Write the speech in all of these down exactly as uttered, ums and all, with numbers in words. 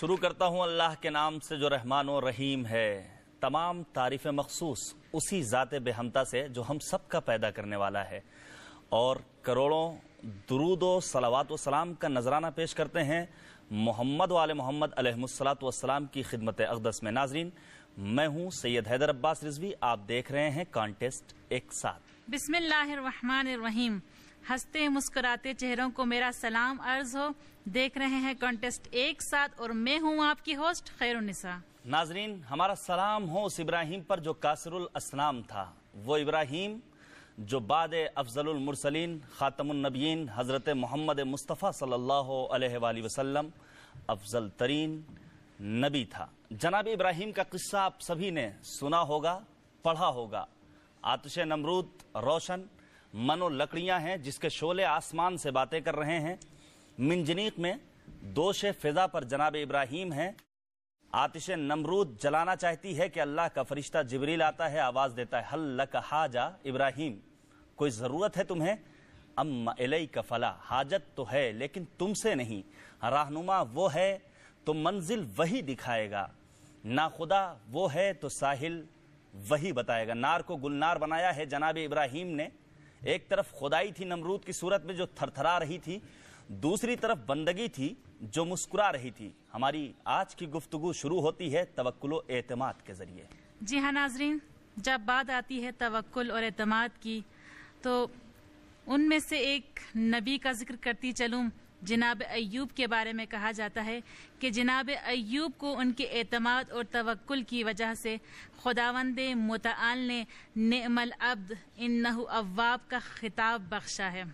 शुरू करता हूँ अल्लाह के नाम से जो रहमान और रहीम है। तमाम तारीफ़ मखसूस उसी ज़ात बेहमता से जो हम सब का पैदा करने वाला है, और करोड़ों दुरूद व सलावात व सलाम का नजराना पेश करते हैं मोहम्मद वाले मोहम्मद अलैहिस्सलातु वस्सलाम की खिदमत अक़दस में। नाजरीन, मैं हूँ सैयद हैदर अब्बास रिजवी, आप देख रहे हैं कॉन्टेस्ट एक साथ। बिस्मिल्लाहिर्रहमानिर्रहीम। हंसते मुस्कुराते चेहरों को मेरा सलाम अर्ज हो। देख रहे हैं कॉन्टेस्ट एक साथ, और मैं हूँ आपकी होस्ट खैरुन्निसा। नाजरीन, हमारा सलाम हो उस इब्राहीम पर जो कासिरुल अस्नाम था, वो इब्राहीम जो बाद अफजलुल मुरसलीन खातमुन नबियीन हज़रत मोहम्मद मुस्तफ़ा सल्लल्लाहु अलैहि वसल्लम अफजल तरीन नबी था। जनाब इब्राहीम का किस्सा आप सभी ने सुना होगा, पढ़ा होगा। आतिश नमरूद रोशन मनो लकड़ियां हैं जिसके शोले आसमान से बातें कर रहे हैं। मिंजनीक में दोश फिजा पर जनाब इब्राहीम हैं। आतिश नमरूद जलाना चाहती है कि अल्लाह का फरिश्ता जिब्रील आता है, आवाज देता है, हल लक हाजा इब्राहीम, कोई जरूरत है तुम्हें? अम्मा इलैका फला, हाजत तो है लेकिन तुमसे नहीं। रहनुमा वो है तो मंजिल वही दिखाएगा, ना खुदा वो है तो साहिल वही बताएगा। नार को गुलनार बनाया है जनाब इब्राहीम ने। एक तरफ खुदाई थी नमरूद की सूरत में जो थरथरा रही थी, दूसरी तरफ बंदगी थी जो मुस्कुरा रही थी। हमारी आज की गुफ्तगू शुरू होती है तवक्कुल और एतमाद के जरिए। जी हाँ नाजरीन, जब बात आती है तवक्कुल और एतमाद की, तो उनमें से एक नबी का जिक्र करती चलूँ। जनाब अय्यूब के बारे में कहा जाता है कि जनाब अय्यूब को उनके एतमाद और तवक्कुल की वजह से खुदावंद मुतआल ने नेमल अब्द इन्नहु अव्वाब का खिताब बख्शा है।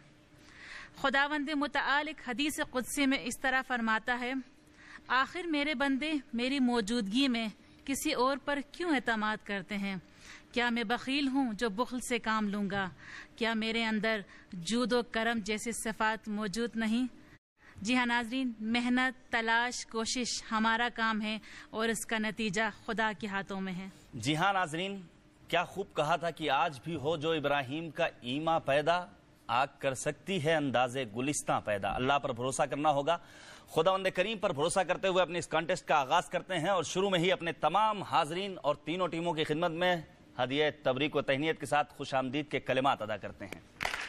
खुदावंद मुतआल एक हदीस कुदसी में इस तरह फरमाता है, आखिर मेरे बंदे मेरी मौजूदगी में किसी और पर क्यों एतमाद करते हैं? क्या मैं बखील हूँ जो बुखल से काम लूँगा? क्या मेरे अंदर जूद व करम जैसे सिफात मौजूद नहीं? जी हाँ नाजरीन, मेहनत, तलाश, कोशिश हमारा काम है और इसका नतीजा खुदा के हाथों में है। जी हाँ नाजरीन, क्या खूब कहा था कि आज भी हो जो इब्राहीम का ईमा पैदा, आग कर सकती है अंदाजे गुलिस्तां पैदा। अल्लाह पर भरोसा करना होगा। खुदावंद करीम पर भरोसा करते हुए अपने इस कॉन्टेस्ट का आगाज करते हैं, और शुरू में ही अपने तमाम हाजरीन और तीनों टीमों की खिदमत में हदिया तबरीक व तहनीयत के साथ खुशामदीद के कलिमात अदा करते हैं।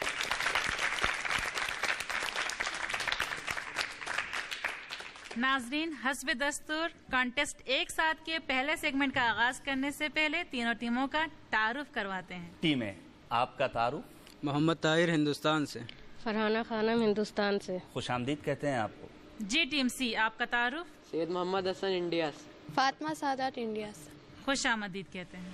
नाजरीन, हस्ब दस्तूर कॉन्टेस्ट एक साथ के पहले सेगमेंट का आगाज करने से पहले तीनों टीमों का तारुफ करवाते हैं। टीमें, आपका तारुफ? मोहम्मद ताहिर हिंदुस्तान से। फरहाना खानम हिंदुस्तान से। खुशामदीद कहते हैं आपको। जी टीम सी, आपका तारुफ? सैयद मोहम्मद हसन इंडिया से। फातिमा सादात इंडिया से। खुश आमदीद कहते हैं।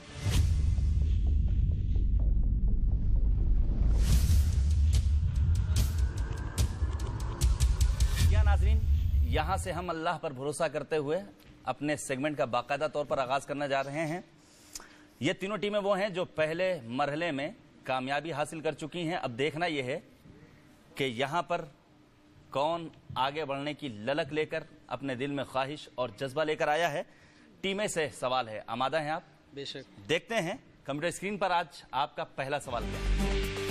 या नाजरीन, यहाँ से हम अल्लाह पर भरोसा करते हुए अपने सेगमेंट का बाकायदा तौर पर आगाज करने जा रहे हैं। ये तीनों टीमें वो हैं जो पहले मरहले में कामयाबी हासिल कर चुकी हैं। अब देखना यह है कि यहाँ पर कौन आगे बढ़ने की ललक लेकर, अपने दिल में ख्वाहिश और जज्बा लेकर आया है। टीमें से सवाल है, आमादा हैं आप? बेशक। देखते हैं कंप्यूटर स्क्रीन पर आज आपका पहला सवाल क्या है।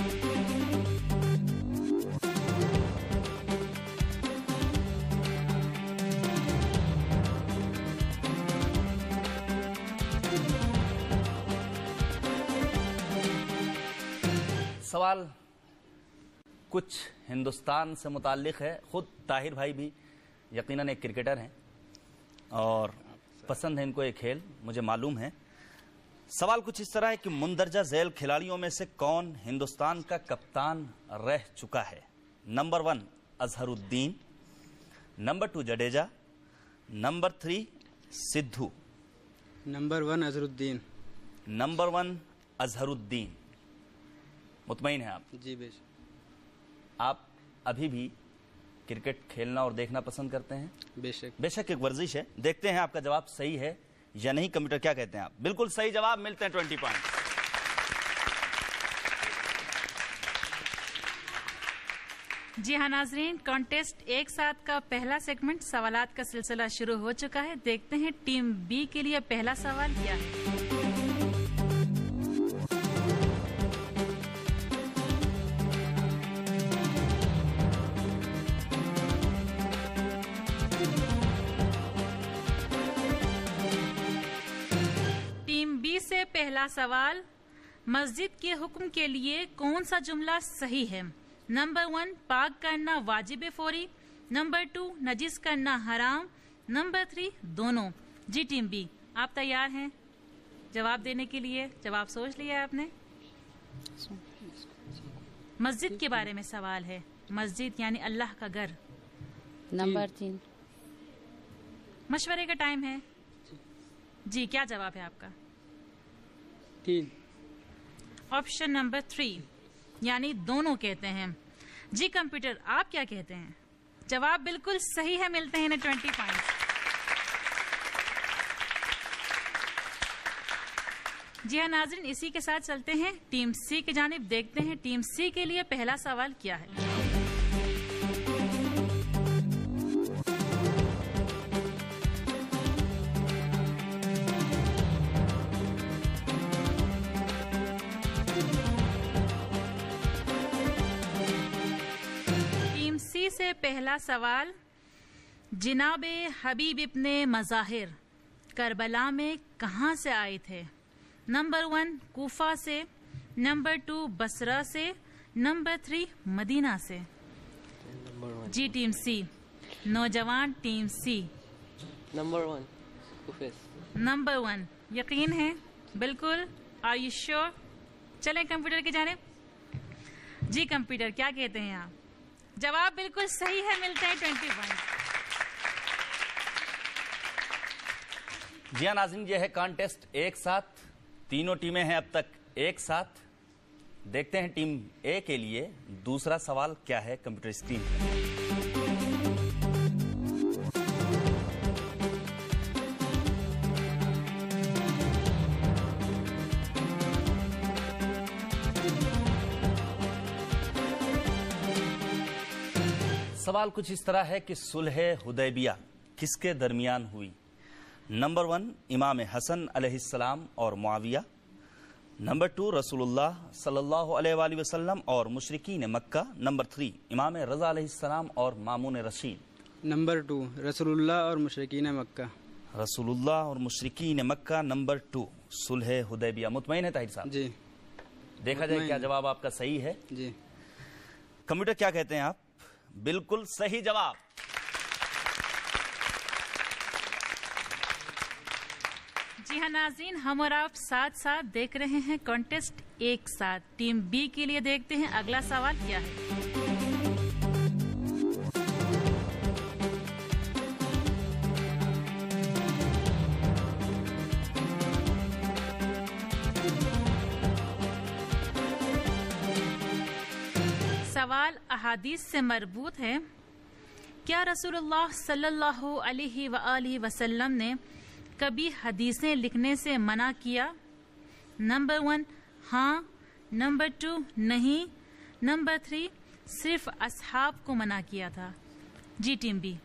सवाल कुछ हिंदुस्तान से मुताल्लिक है। खुद ताहिर भाई भी यकीनन एक क्रिकेटर हैं और पसंद है इनको ये खेल, मुझे मालूम है। सवाल कुछ इस तरह है कि मुंदरजा झैल खिलाड़ियों में से कौन हिंदुस्तान का कप्तान रह चुका है? Number one Azharuddin, number two Jadeja, number three Sidhu. Number one Azharuddin. Number one Azharuddin, मुतमईन है आप? जी बेशक। आप अभी भी क्रिकेट खेलना और देखना पसंद करते हैं? बेशक। बेशक एक वर्जिश है। देखते हैं आपका जवाब सही है या नहीं। कंप्यूटर क्या कहते हैं आप? बिल्कुल सही जवाब, मिलते हैं ट्वेंटी पॉइंट। जी हाँ नाजरीन, कॉन्टेस्ट एक साथ का पहला सेगमेंट सवालात का सिलसिला शुरू हो चुका है। देखते हैं टीम बी के लिए पहला सवाल क्या है। पहला सवाल, मस्जिद के हुक्म के लिए कौन सा जुमला सही है? नंबर वन, पाक करना वाजिब फौरी। नंबर टू, नजिस करना हराम। नंबर थ्री, दोनों। जी टीम बी, आप तैयार हैं जवाब देने के लिए? जवाब सोच लिया आपने? मस्जिद के बारे में सवाल है, मस्जिद यानी अल्लाह का घर। नंबर तीन। मशवरे का टाइम है जी, क्या जवाब है आपका? तीन। ऑप्शन नंबर थ्री यानी दोनों कहते हैं। जी कंप्यूटर, आप क्या कहते हैं? जवाब बिल्कुल सही है, मिलते हैं इन्हें ट्वेंटी पॉइंट। जी हाँ नाजरीन, इसी के साथ चलते हैं टीम सी की जानिब, देखते हैं टीम सी के लिए पहला सवाल क्या है। टीम सी से पहला सवाल, जिनाबे हबीब इब्ने मज़ाहिर करबला में कहां से आए थे? नंबर वन, कूफा से। नंबर टू, बसरा से। नंबर थ्री, मदीना से। जी टीम सी, नौजवान टीम सी। नंबर वन, कूफे। नंबर वन, यकीन है? बिल्कुल। Are you sure? चलें कंप्यूटर की जानिब। जी कंप्यूटर, क्या कहते हैं आप? जवाब बिल्कुल सही है, मिलते हैं ट्वेंटी पॉइंट। जी हाँ नाज़रीन, ये है कॉन्टेस्ट एक साथ, तीनों टीमें हैं अब तक एक साथ। देखते हैं टीम ए के लिए दूसरा सवाल क्या है कंप्यूटर स्क्रीन पर। सवाल कुछ इस तरह है कि सुलह हुदैबिया किसके दरमियान हुई? नंबर वन, इमाम हसन अलैहिस्सलाम और मुआविया। नंबर टू, रसूलुल्लाह सल्लल्लाहु अलैहि वसल्लम और मुशरिकीन मक्का। नंबर थ्री, इमाम रज़ा अलैहिस्सलाम और मामून रशीद। नंबर टू, रसूलुल्लाह और मुशरिकीन मक्का। रसूलुल्लाह और मुशरिकीन मक्का नंबर टू, सुलह हुदैबिया। मुतमईन है ताहिर साहब? जी। देखा जाए क्या जवाब आपका सही है? जी। कंप्यूटर, क्या कहते हैं आप? बिल्कुल सही जवाब। जी हाँ नाज़रीन, हम और आप साथ साथ देख रहे हैं कॉन्टेस्ट एक साथ। टीम बी के लिए देखते हैं अगला सवाल क्या है। सवाल अहादीस से मरबूत है। क्या रसूलुल्लाह सल्लल्लाहु अलैहि वआलिहि वसल्लम ने कभी हदीसें लिखने से मना किया? नंबर वन, हाँ। नंबर टू, नहीं। नंबर थ्री, सिर्फ असहाब को मना किया था। जी team B.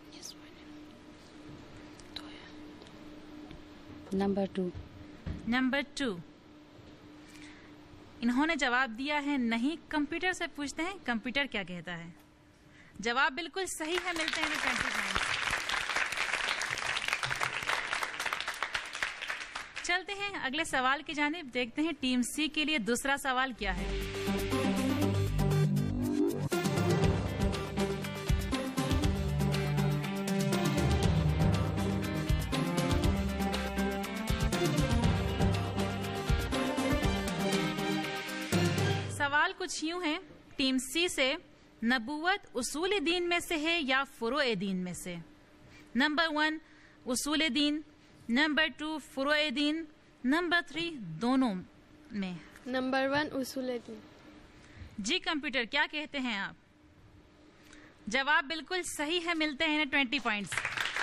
Number two. Number two, इन्होंने जवाब दिया है नहीं। कंप्यूटर से पूछते हैं कंप्यूटर क्या कहता है? जवाब बिल्कुल सही है, मिलते हैं ट्वेंटी पॉइंट्स। चलते हैं अगले सवाल की जानिब, देखते हैं टीम सी के लिए दूसरा सवाल क्या है। सवाल कुछ यूं है टीम सी से, नबूवत उसूल दीन में से है या फुरूए दीन में से? नंबर वन, उसूल दीन। नंबर टू, फुरूए दीन। नंबर थ्री, दोनों में। नंबर वन, उसूल दीन। जी कंप्यूटर, क्या कहते हैं आप? जवाब बिल्कुल सही है, मिलते हैं ट्वेंटी पॉइंट्स।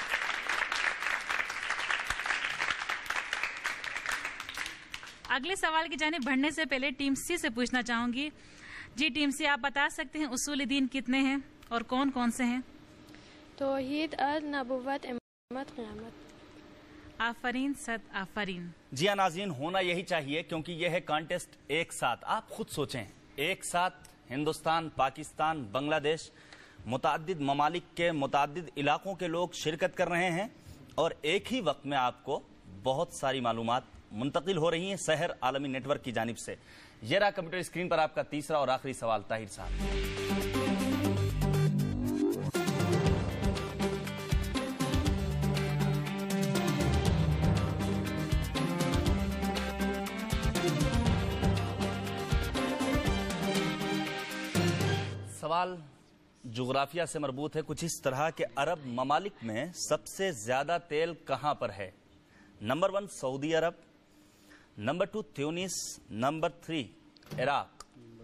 अगले सवाल की जानिब बढ़ने से पहले टीम सी से पूछना चाहूंगी। जी टीम सी, आप बता सकते हैं उसूल दीन कितने हैं और कौन कौन से हैं? तौहीद, अद, नबुव्वत, इमामत, क़यामत। आफरीन सद आफरीन। जी हाँ नाज़रीन, होना यही चाहिए क्योंकि यह है कॉन्टेस्ट एक साथ। आप खुद सोचें, एक साथ हिंदुस्तान, पाकिस्तान, बांग्लादेश, मुतअद्दिद ममालिक के मुतअद्दिद इलाकों के लोग शिरकत कर रहे हैं और एक ही वक्त में आपको बहुत सारी मालूमात منتقل हो रही हैं सहर आलमी नेटवर्क की जानिब से। ये रहा कंप्यूटर स्क्रीन पर आपका तीसरा और आखिरी सवाल ताहिर साहब। सवाल जुग्राफिया से मरबूत है कुछ इस तरह के अरब ममालिक में सबसे ज्यादा तेल कहां पर है? Number one Saudi Arabia, number two Tunis, number three Iraq.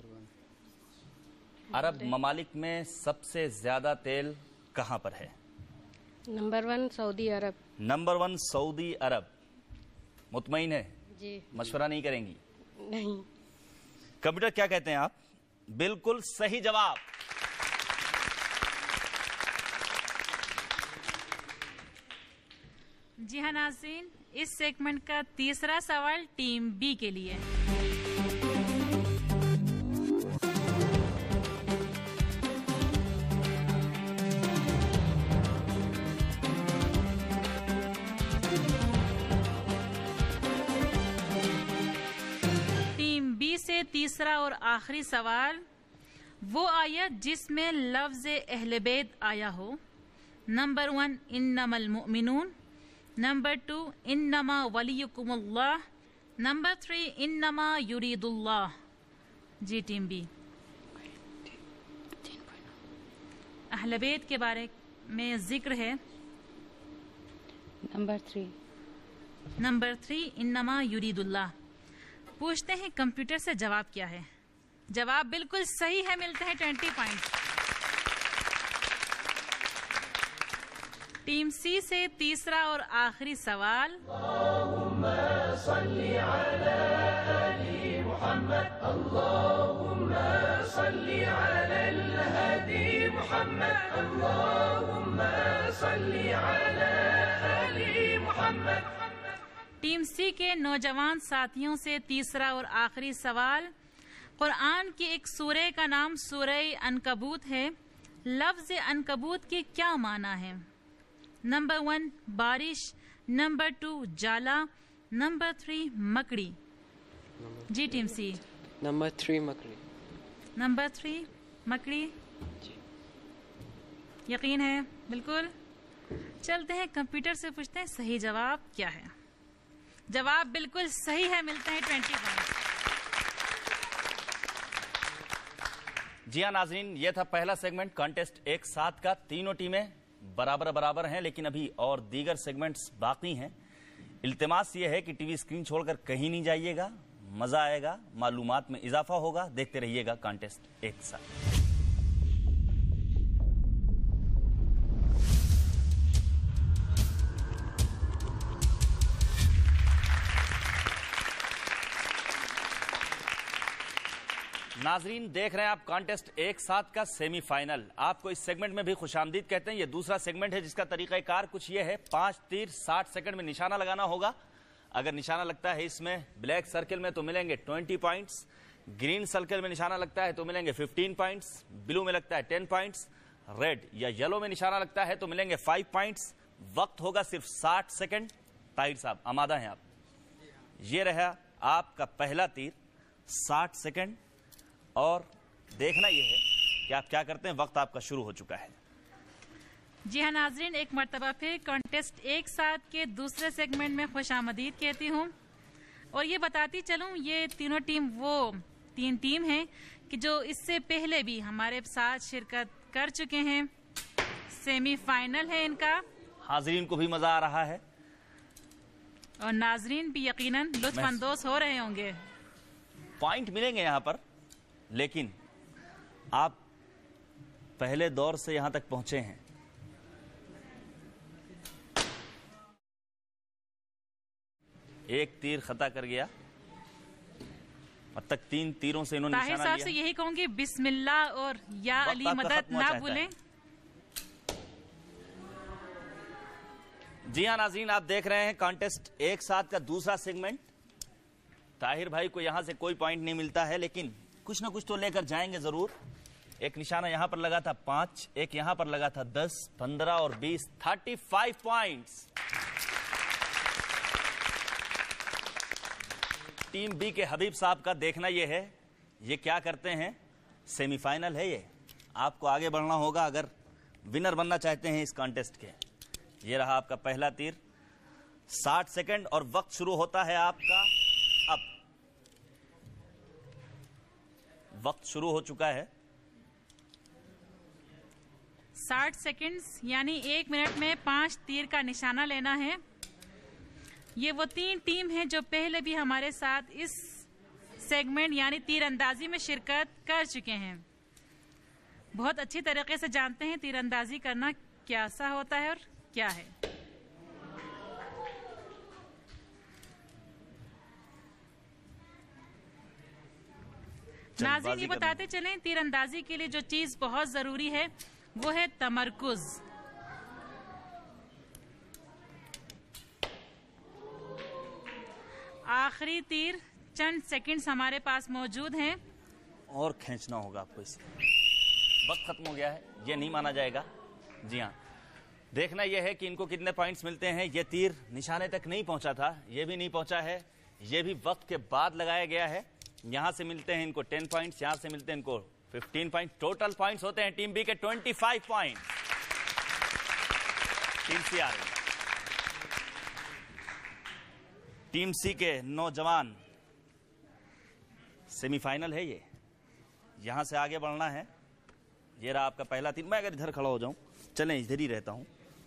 अरब ममालिक में सबसे ज्यादा तेल कहां पर है? Number one Saudi Arabia. Number one Saudi Arabia. मुतमईन है? जी। मशवरा नहीं करेंगी? नहीं। कंप्यूटर क्या कहते हैं आप? बिल्कुल सही जवाब। जी हाँ नाज़रीन, इस सेगमेंट का तीसरा सवाल टीम बी के लिए। टीम बी से तीसरा और आखिरी सवाल, वो आयत जिसमें लफ्ज अहले बैत आया हो। नंबर वन इन्नमल मुमिनून, नंबर टू इन्नमा वलियुकुमुल्लाह, नंबर थ्री इन्नमा युरीदुल्लाह। जी टीम बी। अहले बैत के बारे में जिक्र है। Number three. नंबर थ्री इन्नमा युरीदुल्लाह। पूछते हैं कंप्यूटर से जवाब क्या है। जवाब बिल्कुल सही है, मिलते हैं ट्वेंटी पॉइंट। टीम सी से तीसरा और आखिरी सवाल, अल्लाहुम्मा सल्ली अला आलि मुहम्मद, अल्लाहुम्मा सल्ली अलल हदी मुहम्मद, अल्लाहुम्मा सल्ली अला आलि मुहम्मद। टीम सी के नौजवान साथियों से तीसरा और आखिरी सवाल, कुरान की एक सूरह का नाम सूरह अनकबूत है। लफ्ज अनकबूत के क्या माना है? नंबर वन बारिश, नंबर टू जाला, नंबर थ्री मकड़ी। जी टीम सी। नंबर थ्री मकड़ी। नंबर थ्री मकड़ी। यकीन है? बिल्कुल। चलते हैं कंप्यूटर से पूछते हैं सही जवाब क्या है। जवाब बिल्कुल सही है, मिलते हैं ट्वेंटी पॉइंट। जी हाँ नाजरीन, ये था पहला सेगमेंट कॉन्टेस्ट एक साथ का। तीनों टीमें बराबर बराबर हैं, लेकिन अभी और दीगर सेगमेंट्स बाकी हैं। इल्तिमास ये है कि टीवी स्क्रीन छोड़कर कहीं नहीं जाइएगा, मजा आएगा, मालूमात में इजाफा होगा। देखते रहिएगा कॉन्टेस्ट एक साथ। नाजरीन देख रहे हैं आप कॉन्टेस्ट एक साथ का सेमीफाइनल। आपको इस सेगमेंट में भी खुशामदीद कहते हैं। ये दूसरा सेगमेंट है जिसका तरीकाकार कुछ ये है, पांच तीर साठ सेकंड में निशाना लगाना होगा। अगर निशाना लगता है इसमें ब्लैक सर्कल में तो मिलेंगे ट्वेंटी पॉइंट्स, ग्रीन सर्कल में निशाना लगता है तो मिलेंगे फिफ्टीन पॉइंट्स, ब्लू में लगता है टेन पॉइंट्स, रेड या येलो में निशाना लगता है तो मिलेंगे फाइव पॉइंट्स। वक्त होगा सिर्फ साठ सेकंड। ताहिर साहब आमादा हैं आप? ये रहा आपका पहला तीर, साठ सेकंड। और देखना यह है कि आप क्या करते हैं। वक्त आपका शुरू हो चुका है। जी हाँ नाजरीन, एक मर्तबा फिर कॉन्टेस्ट एक साथ के दूसरे सेगमेंट में खुशामदीद कहती हूँ। और ये बताती चलूँ, ये तीनों टीम वो तीन टीम हैं कि जो इससे पहले भी हमारे साथ शिरकत कर चुके हैं। सेमीफाइनल है इनका। हाजरीन को भी मजा आ रहा है और नाजरीन भी यकीनन लुत्फानंदोज हो रहे होंगे। पॉइंट मिलेंगे यहाँ पर, लेकिन आप पहले दौर से यहां तक पहुंचे हैं। एक तीर खता कर गया। अब तक तीन तीरों से इन्होंने ताहिर निशाना साहब लिया। से यही कहूंगी, बिस्मिल्लाह और या वक्त अली आपका मदद खत्म हो ना जाता है। भूलें। जी हाँ नाज़रीन, आप देख रहे हैं कॉन्टेस्ट एक साथ का दूसरा सेगमेंट। ताहिर भाई को यहां से कोई पॉइंट नहीं मिलता है, लेकिन कुछ ना कुछ तो लेकर जाएंगे जरूर। एक निशाना यहां पर लगा था पांच, एक यहां पर लगा था दस, पंद्रह और बीस, thirty five points. Team B کے حبیب صاحب کا دیکھنا یہ ہے یہ کیا کرتے ہیں. سیمی فائنل ہے یہ, آپ کو آگے بڑھنا ہوگا اگر ونر بننا چاہتے ہیں اس کانٹیسٹ کے. یہ رہا آپ کا پہلا تیر. ساٹھ سیکنڈ اور وقت شروع ہوتا ہے آپ کا اب. وقت شروع ہو چکا ہے. ساٹھ سیکنڈز یعنی ایک منٹ میں پانچ تیر کا نشانہ لینا ہے. یہ وہ تین ٹیم ہیں جو پہلے بھی ہمارے ساتھ اس سیگمنٹ یعنی تیر اندازی میں شرکت کر چکے ہیں. بہت اچھی طریقے سے جانتے ہیں تیر اندازی کرنا کیسا ہوتا ہے اور کیا ہے. ناظرین یہ بتاتے چلیں تیر اندازی کے لیے جو چیز بہت ضروری ہے وہ ہے تمرکز. آخری تیر چند سیکنڈز ہمارے پاس موجود ہیں اور کھینچنا ہوگا آپ کو. اسے وقت ختم ہو گیا ہے, یہ نہیں مانا جائے گا. جی ہاں, دیکھنا یہ ہے کہ ان کو کتنے پوائنٹس ملتے ہیں. یہ تیر نشانے تک نہیں پہنچا تھا, یہ بھی نہیں پہنچا ہے, یہ بھی وقت کے بعد لگایا گیا ہے. یہاں سے ملتے ہیں ان کو ٹین پوائنٹس, یہاں سے ملتے ہیں ان کو ففٹین پوائنٹ. ٹوٹل پوائنٹس ہوتے ہیں ٹیم بی کے twenty five point. Team C آ رہی. ٹیم سی کے نوجوان سیمی فائنل ہے یہ, یہاں سے آگے بڑھنا ہے. یہ رہا آپ کا پہلا تیر. میں اگر ادھر کھڑا ہو جاؤں, چلیں ادھر ہی رہتا ہوں.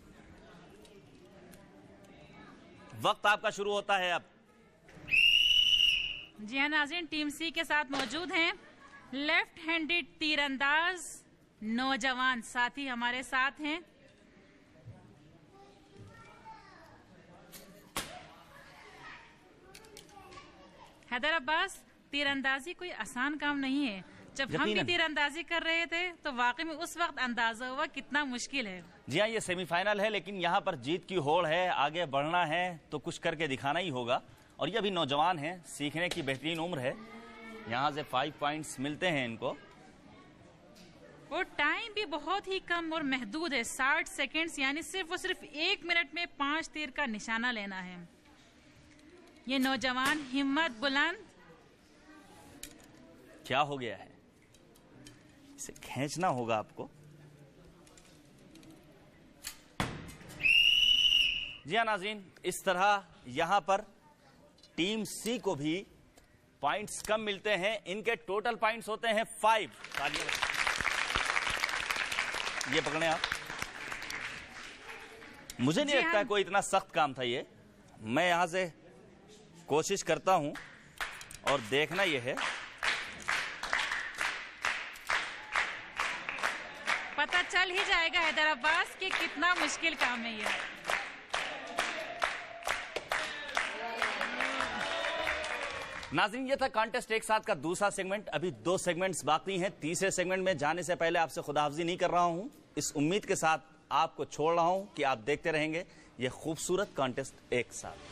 وقت آپ کا شروع ہوتا ہے اب. جی ہاں ناظرین, ٹیم سی کے ساتھ موجود ہیں لیفٹ ہینڈڈ تیر انداز نوجوان ساتھی ہمارے ساتھ ہیں. حیدر عباس, تیر اندازی کوئی آسان کام نہیں ہے. جب ہم بھی تیر اندازی کر رہے تھے تو واقعی میں اس وقت اندازہ ہوا کتنا مشکل ہے. جی ہاں, یہ سیمی فائنل ہے لیکن یہاں پر جیت کی ہوڑ ہے. آگے بڑھنا ہے تو کچھ کر کے دکھانا ہی ہوگا. اور یہ بھی نوجوان ہیں, سیکھنے کی بہترین عمر ہے. یہاں سے فائیو پوائنٹس ملتے ہیں ان کو. اور ٹائم بھی بہت ہی کم اور محدود ہے, ساٹھ سیکنڈز یعنی صرف اور صرف ایک منٹ میں پانچ تیر کا نشانہ لینا ہے. یہ نوجوان ہمت بلند. کیا ہو گیا ہے, اسے کھینچنا ہوگا آپ کو. جی ہاں ناظرین, اس طرح یہاں پر ٹیم سی کو بھی پوائنٹس کم ملتے ہیں. ان کے ٹوٹل پوائنٹس ہوتے ہیں فائیو. یہ پکڑیں آپ. مجھے نہیں لگتا کوئی اتنا سخت کام تھا یہ. میں یہاں سے کوشش کرتا ہوں اور دیکھنا یہ ہے. پتہ چل ہی جائے گا حیدر عباس کہ کتنا مشکل کام ہے یہ. ناظرین, یہ تھا کانٹیسٹ ایک ساتھ کا دوسرا سیگمنٹ. ابھی دو سیگمنٹس باقی ہیں. تیسرے سیگمنٹ میں جانے سے پہلے آپ سے خداحافظی نہیں کر رہا ہوں. اس امید کے ساتھ آپ کو چھوڑ رہا ہوں کہ آپ دیکھتے رہیں گے یہ خوبصورت کانٹیسٹ ایک ساتھ.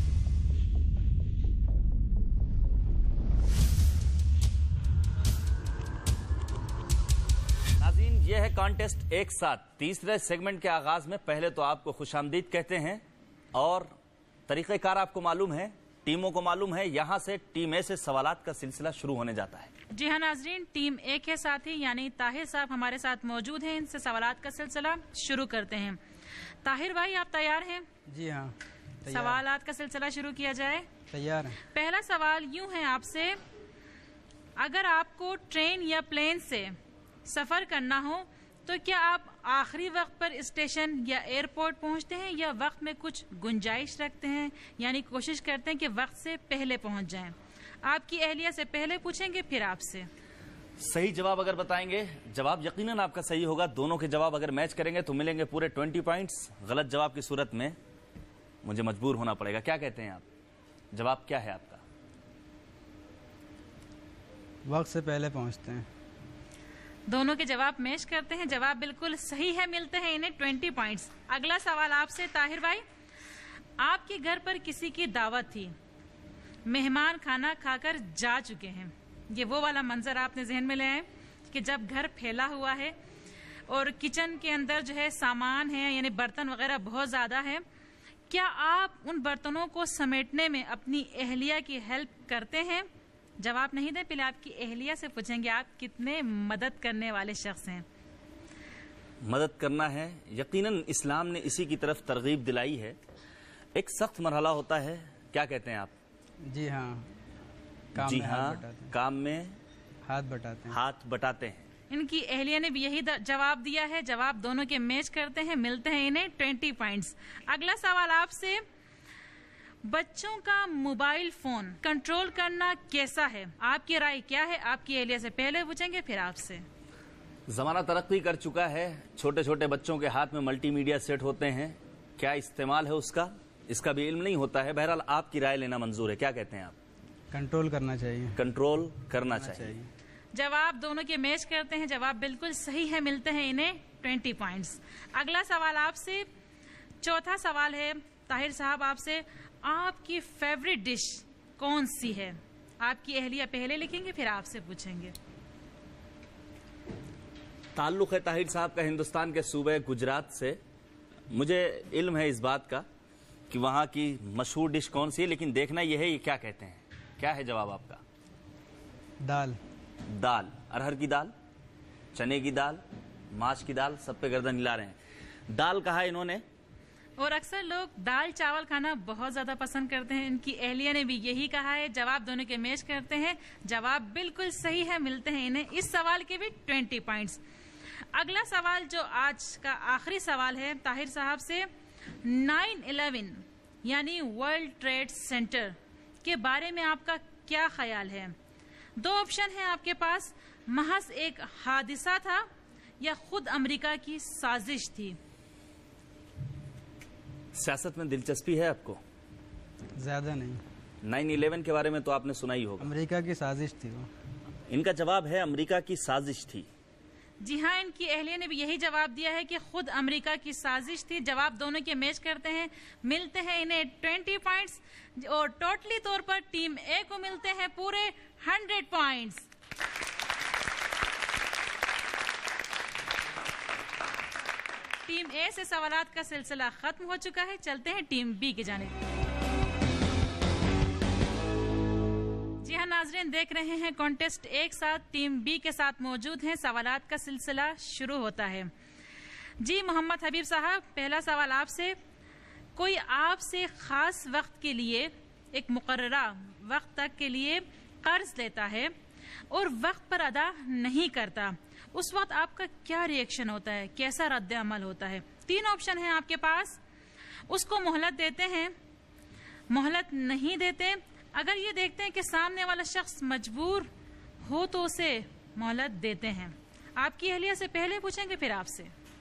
ناظرین, یہ ہے کانٹیسٹ ایک ساتھ. تیسرے سیگمنٹ کے آغاز میں پہلے تو آپ کو خوش آمدید کہتے ہیں اور طریقہ کار آپ کو معلوم ہے, ٹیموں کو معلوم ہے. یہاں سے ٹیم اے سے سوالات کا سلسلہ شروع ہونے جاتا ہے. جی ہاں ناظرین, ٹیم اے کے ساتھی یعنی طاہر صاحب ہمارے ساتھ موجود ہیں. ان سے سوالات کا سلسلہ شروع کرتے ہیں. طاہر بھائی, آپ تیار ہیں؟ جی ہاں, سوالات کا سلسلہ شروع کیا جائے. تیار ہیں. پہلا سوال یوں ہے آپ سے, اگر آپ کو ٹرین یا پلین سے سفر کرنا ہو تو کیا آپ آخری وقت پر اسٹیشن یا ایئرپورٹ پہنچتے ہیں یا وقت میں کچھ گنجائش رکھتے ہیں یعنی کوشش کرتے ہیں کہ وقت سے پہلے پہنچ جائیں؟ آپ کی اہلیہ سے پہلے پوچھیں گے پھر آپ سے. صحیح جواب اگر بتائیں گے, جواب یقیناً آپ کا صحیح ہوگا. دونوں کے جواب اگر میچ کریں گے تو ملیں گے پورے ٹوینٹی پوائنٹس. غلط جواب کی صورت میں مجھے مجبور ہونا پڑے گا. کیا کہتے ہیں آپ, جواب کیا ہے آپ کا؟ وقت سے پہلے پہنچتے ہیں. دونوں کے جواب میچ کرتے ہیں. جواب بالکل صحیح ہے, ملتے ہیں انہیں ٹوینٹی پوائنٹس. اگلا سوال آپ سے طاہر بھائی, آپ کے گھر پر کسی کی دعوت تھی, مہمان کھانا کھا کر جا چکے ہیں. یہ وہ والا منظر آپ نے ذہن میں لے آئے کہ جب گھر پھیلا ہوا ہے اور کچن کے اندر جو ہے سامان ہے یعنی برتن وغیرہ بہت زیادہ ہے. کیا آپ ان برتنوں کو سمیٹنے میں اپنی اہلیہ کی ہیلپ کرتے ہیں؟ جواب نہیں دیں، پہلے آپ کی اہلیہ سے پوچھیں گے آپ کتنے مدد کرنے والے شخص ہیں۔ مدد کرنا ہے، یقیناً اسلام نے اسی کی طرف ترغیب دلائی ہے۔ ایک سخت مرحلہ ہوتا ہے، کیا کہتے ہیں آپ؟ جی ہاں، کام جی میں ہاں، ہاتھ بٹاتے ہیں، کام میں ہاتھ بٹاتے ہیں۔ ہاتھ بٹاتے ہیں۔ ان کی اہلیہ نے بھی یہی جواب دیا ہے، جواب دونوں کے میچ کرتے ہیں، ملتے ہیں انہیں ٹوینٹی پوائنٹس۔ اگلا سوال آپ سے، بچوں کا موبائل فون کنٹرول کرنا کیسا ہے؟ آپ کی رائے کیا ہے؟ آپ کی اہلیہ سے پہلے پوچھیں گے پھر آپ سے۔ زمانہ ترقی کر چکا ہے، چھوٹے چھوٹے بچوں کے ہاتھ میں ملٹی میڈیا سیٹ ہوتے ہیں، کیا استعمال ہے اس کا؟ اس کا بھی علم نہیں ہوتا ہے۔ بہرحال آپ کی رائے لینا منظور ہے، کیا کہتے ہیں آپ؟ کنٹرول کرنا چاہیے، کنٹرول کرنا چاہیے۔ جواب دونوں کے میچ کرتے ہیں، جواب بالکل صحیح ہے، ملتے ہیں انہیں ٹوینٹی پوائنٹس۔ اگلا سوال آپ سے، چوتھا سوال ہے طاہر صاحب آپ سے، آپ کی فیوریٹ ڈش کون سی ہے؟ آپ کی اہلیہ پہلے لکھیں گے پھر آپ سے پوچھیں گے۔ تعلق ہے طاہر صاحب کا ہندوستان کے صوبہ گجرات سے، مجھے علم ہے اس بات کا کہ وہاں کی مشہور ڈش کون سی ہے، لیکن دیکھنا یہ ہے یہ کیا کہتے ہیں۔ کیا ہے جواب آپ کا؟ دال۔ دال، ارہر کی دال، چنے کی دال، ماش کی دال، سب پہ گردن ہلا رہے ہیں۔ دال کہا انہوں نے، اور اکثر لوگ دال چاول کھانا بہت زیادہ پسند کرتے ہیں، ان کی اہلیہ نے بھی یہی کہا ہے، جواب دونوں کے میچ کرتے ہیں، جواب بالکل صحیح ہے، ملتے ہیں انہیں اس سوال کے بھی ٹوینٹی پوائنٹس۔ اگلا سوال جو آج کا آخری سوال ہے طاہر صاحب سے، نائن الیون یعنی ورلڈ ٹریڈ سینٹر کے بارے میں آپ کا کیا خیال ہے؟ دو آپشن ہیں آپ کے پاس، محض ایک حادثہ تھا یا خود امریکہ کی سازش تھی؟ سیاست میں دلچسپی ہے آپ کو؟ زیادہ نہیں، نائن الیون کے بارے میں تو آپ نے سنا ہی ہوگا۔ امریکہ کی سازش تھی وہ۔ ان کا جواب ہے امریکہ کی سازش تھی۔ جی ہاں، ان کی اہلیہ نے بھی یہی جواب دیا ہے کہ خود امریکہ کی سازش تھی، جواب دونوں کے میچ کرتے ہیں، ملتے ہیں انہیں ٹوینٹی پوائنٹس، اور ٹوٹلی طور پر ٹیم اے کو ملتے ہیں پورے ہنڈریڈ پوائنٹس۔ ٹیم اے سے سوالات کا سلسلہ ختم ہو چکا ہے، چلتے ہیں ٹیم بی کی جانب۔ جی ہاں ناظرین، دیکھ رہے ہیں کانٹیسٹ ایک ساتھ ٹیم بی کے ساتھ موجود ہیں، سوالات کا سلسلہ شروع ہوتا ہے۔ جی محمد حبیب صاحب، پہلا سوال آپ سے، کوئی آپ سے خاص وقت کے لیے، ایک مقررہ وقت تک کے لیے قرض لیتا ہے اور وقت پر ادا نہیں کرتا، اس وقت آپ کا کیا ری ایکشن ہوتا ہے، کیسا رد عمل ہوتا ہے؟ تین آپشن ہیں آپ کے پاس، اس کو مہلت دیتے ہیں، مہلت نہیں دیتے، اگر یہ دیکھتے ہیں کہ سامنے والا شخص مجبور ہو تو اسے مہلت دیتے ہیں۔ آپ کی اہلیہ سے پہلے پوچھیں گے پھر آپ سے۔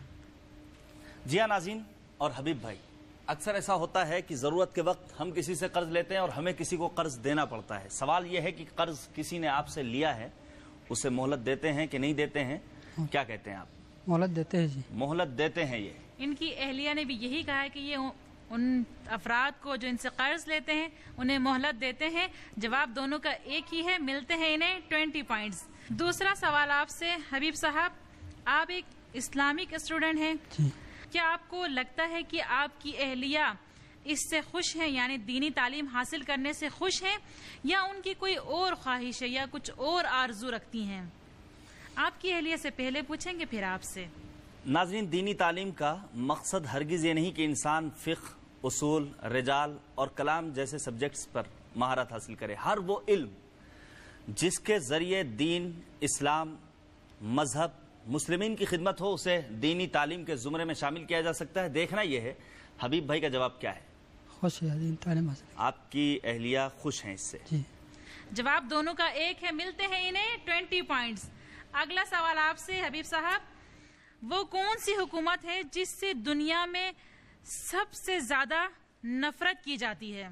جی ہاں ناظرین اور حبیب بھائی، اکثر ایسا ہوتا ہے کہ ضرورت کے وقت ہم کسی سے قرض لیتے ہیں اور ہمیں کسی کو قرض دینا پڑتا ہے۔ سوال یہ ہے کہ قرض کسی نے آپ سے لیا ہے، اسے مہلت دیتے ہیں کہ نہیں دیتے ہیں؟ کیا کہتے ہیں آپ؟ مہلت دیتے ہیں جی۔ مہلت دیتے ہیں۔ یہ ان کی اہلیہ نے بھی یہی کہا ہے کہ یہ ان افراد کو جو ان سے قرض لیتے ہیں انہیں مہلت دیتے ہیں، جواب دونوں کا ایک ہی ہے، ملتے ہیں انہیں ٹوینٹی پوائنٹس۔ دوسرا سوال آپ سے حبیب صاحب، آپ ایک اسلامک اسٹوڈنٹ ہیں، کیا آپ کو لگتا ہے کہ آپ کی اہلیہ اس سے خوش ہیں، یعنی دینی تعلیم حاصل کرنے سے خوش ہیں، یا ان کی کوئی اور خواہش ہے یا کچھ اور آرزو رکھتی ہیں؟ آپ کی اہلیہ سے پہلے پوچھیں گے پھر آپ سے۔ ناظرین، دینی تعلیم کا مقصد ہرگز یہ نہیں کہ انسان فقہ، اصول، رجال اور کلام جیسے سبجیکٹس پر مہارت حاصل کرے۔ ہر وہ علم جس کے ذریعے دین، اسلام، مذہب، مسلمین کی خدمت ہو، اسے دینی تعلیم کے زمرے میں شامل کیا جا سکتا ہے۔ دیکھنا یہ ہے حبیب بھائی کا جواب کیا ہے۔ خوش ہے دینی تعلیم حاصل۔ آپ کی اہلیہ خوش ہیں اس سے؟ جی۔ جواب دونوں کا ایک ہے، ملتے ہیں انہیں ٹوینٹی پوائنٹس۔ اگلا سوال آپ سے حبیب صاحب، وہ کون سی حکومت ہے جس سے دنیا میں سب سے زیادہ نفرت کی جاتی ہے؟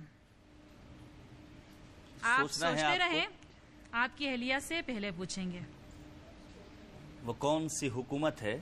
آپ سوچتے رہیں، آپ کی اہلیہ سے پہلے پوچھیں گے۔ وہ کون سی حکومت ہے؟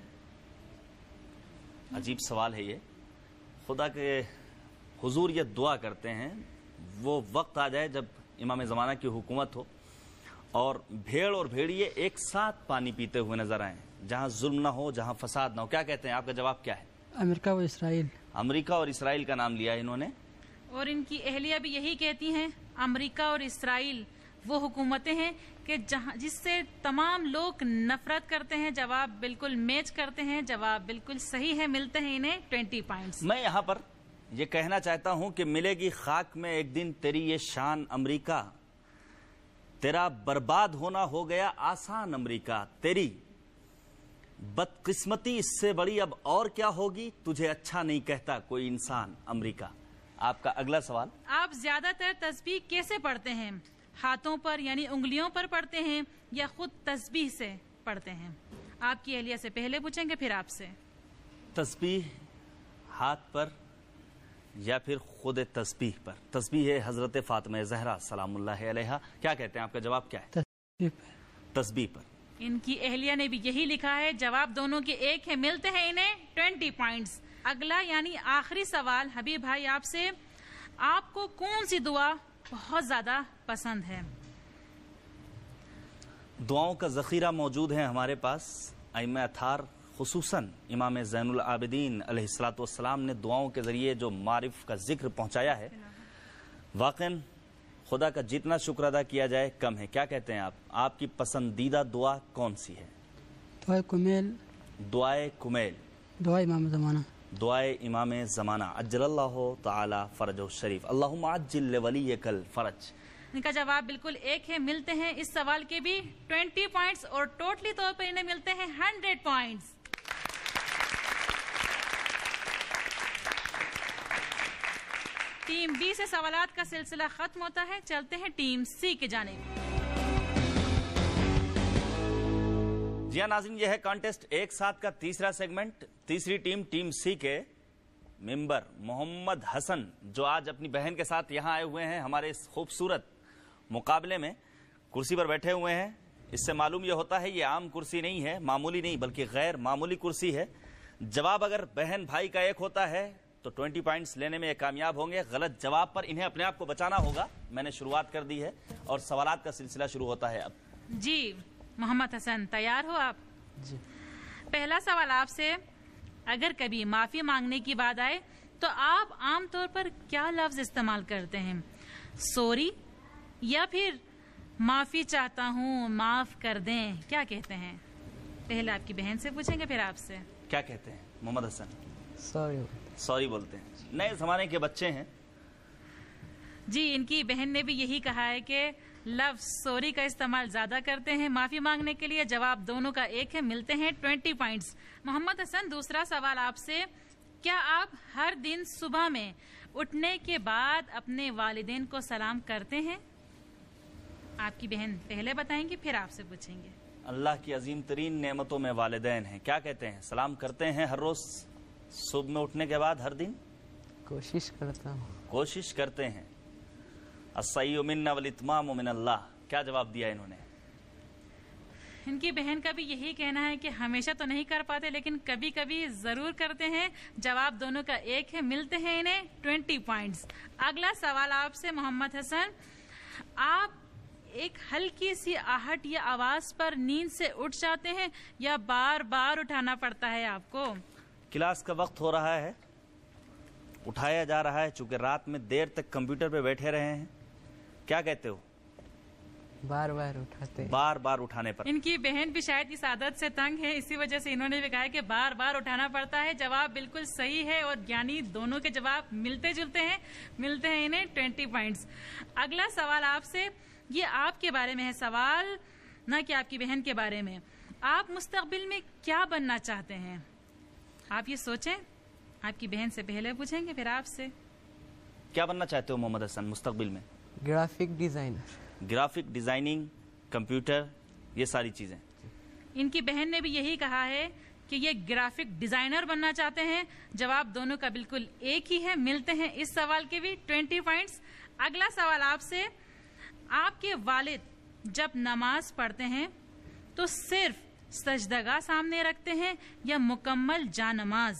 عجیب سوال ہے یہ۔ خدا کے حضور یہ دعا کرتے ہیں وہ وقت آ جائے جب امام زمانہ کی حکومت ہو اور بھیڑ اور بھیڑیے ایک ساتھ پانی پیتے ہوئے نظر آئیں، جہاں ظلم نہ ہو، جہاں فساد نہ ہو۔ کیا کہتے ہیں؟ آپ کا جواب کیا ہے؟ अमेरिका व इसराइल। अमेरिका और इसराइल का नाम लिया है इन्होंने। और इनकी अहलिया भी यही कहती हैं, अमेरिका और इसराइल वो हुकूमतें हैं कि जहां जिससे तमाम लोग नफरत करते हैं। जवाब बिल्कुल मैच करते हैं, जवाब बिल्कुल सही है, मिलते हैं इन्हें ट्वेंटी पॉइंट्स। मैं यहाँ पर ये कहना चाहता हूँ कि मिलेगी खाक में एक दिन तेरी ये शान अमेरिका, तेरा बर्बाद होना हो गया आसान अमेरिका, तेरी बदकिस्मती इससे बड़ी अब और क्या होगी, तुझे अच्छा नहीं कहता कोई इंसान अमेरिका। आपका अगला सवाल, आप ज्यादातर तस्बीह कैसे पढ़ते हैं? हाथों पर यानी उंगलियों पर पढ़ते हैं या खुद तस्बीह से पढ़ते हैं? आपकी अहलिया से पहले पूछेंगे फिर आपसे। तस्बीह हाथ पर या फिर खुद तस्बीह पर? तस्बीह है हजरत फातिमा ज़हरा सलामुल्लाह अलैहा। क्या कहते हैं, आपका जवाब क्या है? तस्बीह पर। तस्बीह पर। इनकी अहलिया ने भी यही लिखा है, जवाब दोनों के एक है, मिलते हैं इन्हें ट्वेंटी पॉइंट्स। अगला यानी आखिरी सवाल हबीब भाई आपसे, आपको कौन सी दुआ बहुत ज्यादा पसंद है? दुआओं का ज़ख़ीरा मौजूद है हमारे पास। अइम्मा अथार खुसूसन इमाम ज़ैनुल आबिदीन अलैहिस्सलातु वस्सलाम ने दुआओं के ज़रिए जो मारिफ का जिक्र पहुँचाया है, वाक़न खुदा का जितना शुक्र अदा किया जाए कम है। क्या कहते हैं आप, आपकी पसंदीदा दुआ कौन सी है? दुआए कुमेल। दुआए कुमेल। दुआए इमाम ज़माना। दुआए इमाम ज़माना अज्जलल्लाहु ताला फरजहु शरीफ, अल्लाहुम्मा अज्जिल लिवलियकल फरज। इनका जवाब बिल्कुल एक है, मिलते हैं इस सवाल के भी ट्वेंटी पॉइंट्स और टोटली तौर पर इन्हें मिलते हैं हंड्रेड पॉइंट्स। टीम बी से सवालात का सिलसिला खत्म होता है, चलते हैं टीम सी की जानिब। जी हाँ नाज़रीन, यह है कॉन्टेस्ट एक साथ का तीसरा सेगमेंट। तीसरी टीम टीम सी के मेंबर मोहम्मद हसन, जो आज अपनी बहन के साथ यहाँ आए हुए हैं हमारे इस खूबसूरत मुकाबले में, कुर्सी पर बैठे हुए हैं। इससे मालूम यह होता है ये आम कुर्सी नहीं है, मामूली नहीं बल्कि गैर मामूली कुर्सी है। जवाब अगर बहन भाई का एक होता है तो ट्वेंटी पॉइंट्स लेने में ये कामयाब होंगे। गलत जवाब पर इन्हें अपने आप को बचाना होगा। मैंने शुरुआत कर दी है और सवालात का सिलसिला शुरू होता है अब। जी मोहम्मद हसन, तैयार हो आप? जी। पहला सवाल आपसे, अगर कभी माफी मांगने की बात आए तो आप आमतौर पर क्या लफ्ज इस्तेमाल करते हैं? सॉरी या फिर माफी चाहता हूँ, माफ कर दें, क्या कहते हैं? पहले आपकी बहन से पूछेंगे फिर आपसे। क्या कहते हैं मोहम्मद हसन? सॉरी। सॉरी बोलते हैं। नए जमाने के बच्चे हैं। जी, इनकी बहन ने भी यही कहा है कि लफ्ज सॉरी का इस्तेमाल ज्यादा करते हैं माफी मांगने के लिए। जवाब दोनों का एक है, मिलते हैं ट्वेंटी पॉइंट्स। मोहम्मद हसन, दूसरा सवाल आपसे, क्या आप हर दिन सुबह में उठने के बाद अपने वालिदैन को सलाम करते हैं? आपकी बहन पहले बताएंगी फिर आपसे पूछेंगे। अल्लाह की अजीम तरीन नेमतों में वालिदैन हैं। क्या कहते हैं, सलाम करते हैं हर रोज सुबह में उठने के बाद? हर दिन कोशिश करता हूँ। कोशिश करते हैं। अस्सय्यु मिन्ना वल इत्मामु मिनल्लाह। क्या जवाब दिया इन्होंने? इनकी बहन का भी यही कहना है कि हमेशा तो नहीं कर पाते लेकिन कभी कभी जरूर करते हैं। जवाब दोनों का एक है, मिलते हैं इन्हें ट्वेंटी पॉइंट्स। अगला सवाल आपसे मोहम्मद हसन, आप एक हल्की सी आहट या आवाज पर नींद से उठ जाते हैं या बार बार उठाना पड़ता है आपको? क्लास का वक्त हो रहा है, उठाया जा रहा है, चूंकि रात में देर तक कंप्यूटर पे बैठे रहे हैं। क्या कहते हो? बार बार उठाते हैं। बार बार उठाने पर। इनकी बहन भी शायद इस आदत से तंग है, इसी वजह से इन्होंने भी कहा है कि बार बार उठाना पड़ता है। जवाब बिल्कुल सही है और यानी दोनों के जवाब मिलते जुलते हैं, मिलते हैं इन्हें ट्वेंटी पॉइंट्स। अगला सवाल आपसे, ये आपके बारे में है सवाल, न कि आपकी बहन के बारे में। आप मुस्तकबिल में क्या बनना चाहते हैं? आप ये सोचें। आपकी बहन से पहले पूछेंगे फिर आपसे। क्या बनना चाहते हो मोहम्मद हसन मुस्तकबिल में? Graphic designer. Graphic designing, computer, ये सारी चीजें। इनकी बहन ने भी यही कहा है कि ये ग्राफिक डिजाइनर बनना चाहते हैं। जवाब दोनों का बिल्कुल एक ही है, मिलते हैं इस सवाल के भी ट्वेंटी पॉइंट्स। अगला सवाल आपसे, आपके वालिद जब नमाज पढ़ते हैं तो सिर्फ सजदगा सामने रखते हैं या मुकम्मल जानमाज?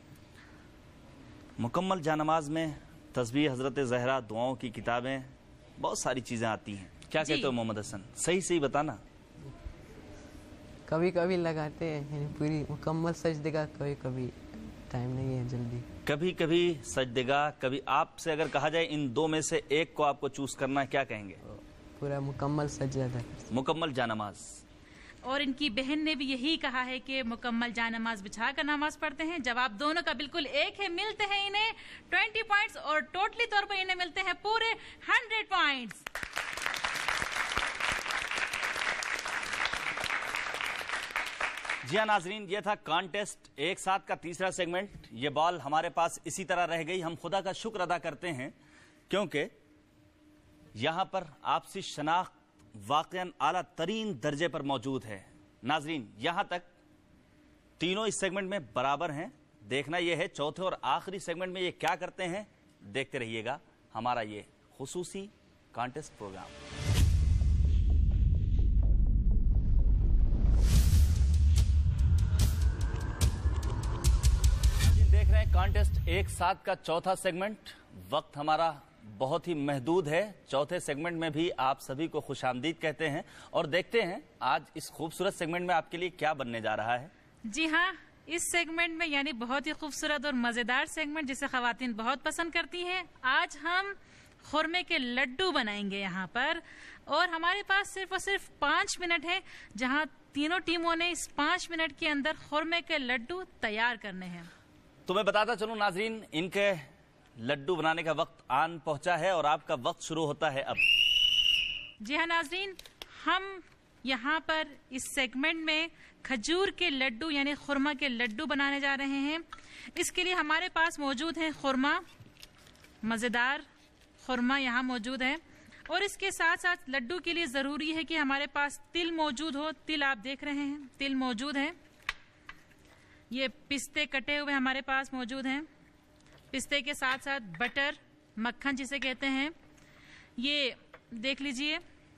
मुकम्मल जानमाज में तस्बीह, हजरत ज़हरा, दुआओं की किताबें, बहुत सारी चीजें आती हैं। क्या कहते हो मोहम्मद हसन? सही सही बताना। कभी कभी लगाते हैं, पूरी मुकम्मल सजदगा कभी कभी टाइम नहीं है जल्दी। कभी कभी सजदेगा, कभी आपसे अगर कहा जाए इन दो में से एक को आपको चूज करना, क्या कहेंगे? पूरा मुकम्मल सजदा। मुकम्मल जानमाज। और इनकी बहन ने भी यही कहा है कि मुकम्मल जानमाज बिछा कर नमाज पढ़ते हैं। जवाब दोनों का बिल्कुल एक है। मिलते हैं इन्हें ट्वेंटी पॉइंट्स और टोटली तौर पर इन्हें मिलते हैं पूरे हंड्रेड पॉइंट्स। जी हाँ नाजरीन, ये था कॉन्टेस्ट एक साथ का तीसरा सेगमेंट। ये बॉल हमारे पास इसी तरह रह गई। हम खुदा का शुक्र अदा करते हैं क्योंकि यहां पर आपसी शनाख्त वाकईन आला तरीन दर्जे पर मौजूद है। नाजरीन, यहां तक तीनों इस सेगमेंट में बराबर हैं। देखना यह है चौथे और आखिरी सेगमेंट में ये क्या करते हैं। देखते रहिएगा हमारा ये खुसूसी कॉन्टेस्ट प्रोग्राम। देख रहे हैं कॉन्टेस्ट एक साथ का चौथा सेगमेंट। वक्त हमारा बहुत ही महदूद है। चौथे सेगमेंट में भी आप सभी को खुशामदीद कहते हैं और देखते हैं आज इस खूबसूरत सेगमेंट में आपके लिए क्या बनने जा रहा है। जी हाँ, इस सेगमेंट में यानी बहुत ही खूबसूरत और मजेदार सेगमेंट जिसे खवातीन बहुत पसंद करती हैं, आज हम खुरमे के लड्डू बनाएंगे यहाँ पर। और हमारे पास सिर्फ और सिर्फ पाँच मिनट है, जहाँ तीनों टीमों ने इस पाँच मिनट के अंदर खुरमे के लड्डू तैयार करने हैं। तो मैं बताता चलूं नाजरीन, इनके लड्डू बनाने का वक्त आन पहुंचा है और आपका वक्त शुरू होता है अब। जी हाँ नाजरीन, हम यहाँ पर इस सेगमेंट में खजूर के लड्डू यानी खुरमा के लड्डू बनाने जा रहे हैं। इसके लिए हमारे पास मौजूद है खुरमा, मज़ेदार खुरमा यहाँ मौजूद है। और इसके साथ साथ लड्डू के लिए ज़रूरी है कि हमारे पास तिल मौजूद हो। तिल आप देख रहे हैं, तिल मौजूद है। ये पिस्ते कटे हुए हमारे पास मौजूद हैं। पिस्ते के साथ साथ बटर, मक्खन जिसे कहते हैं, ये देख लीजिए।